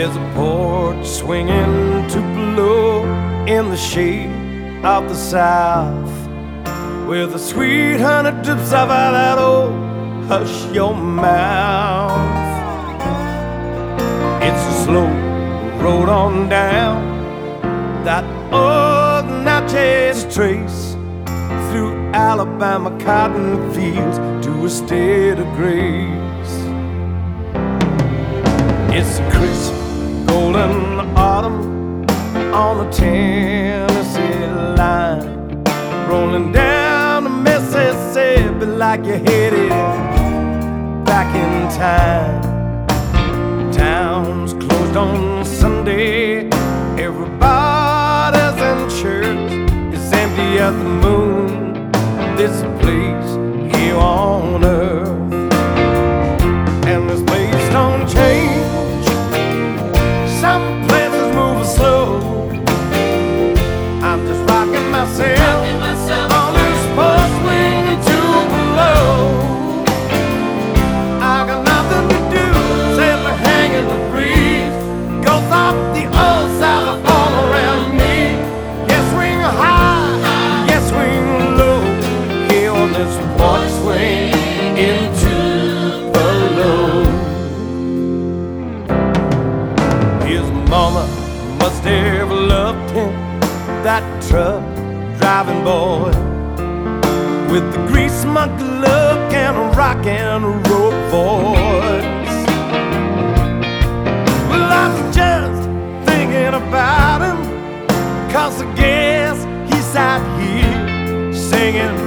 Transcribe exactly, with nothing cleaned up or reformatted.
There's a porch swinging Tupelo in the shade of the South, where the sweet honey drips off of that old hush your mouth. It's a slow road on down that old Natchez Trace, through Alabama cotton fields to a state of grace. It's a crisp golden autumn on the Tennessee line, rolling down the Mississippi like you're headed back in time. Town's closed on Sunday, everybody's in church, it's empty as the moon, this place here on earth. And this place don't change, some places move slow. I'm just rocking myself, rocking myself on this porch swing Tupelo. I got nothing to do except to hang in the breeze, goes off the old South all around me. Yes, swing high, yes, swing low, here on this porch swing in Tupelo. His mama must have loved him, that truck driving boy, with the grease smug look and a rock and roll voice. Well, I was just thinking about him, cause I guess he sat here singing